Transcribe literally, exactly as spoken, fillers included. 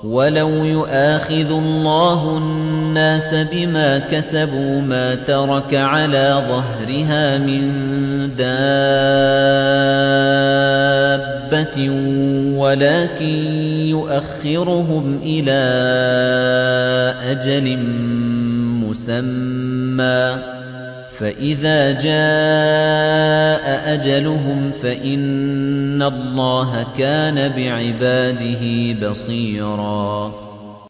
وَلَوْ يُؤَاخِذُ اللَّهُ النَّاسَ بِمَا كَسَبُوا مَا تَرَكَ عَلَى ظَهْرِهَا مِن دَابَّةٍ وَلَكِن يُؤَخِّرُهُمْ إِلَى أَجَلٍ مُّسَمًّى فَإِذَا جَاءَ أَجَلُهُمْ فَإِنَّ اللَّهَ كَانَ بِعِبَادِهِ بَصِيرًا